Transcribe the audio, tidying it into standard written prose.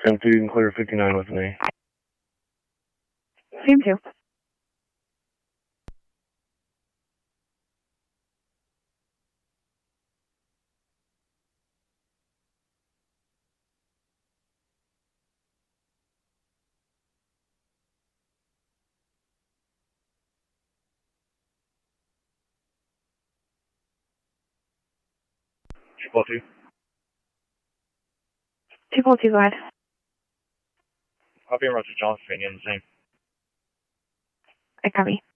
Sam 2, you can clear 59 with me. Sam 2. Triple 2. 242, go ahead. Copy and Roger Johnson, the same. I copy.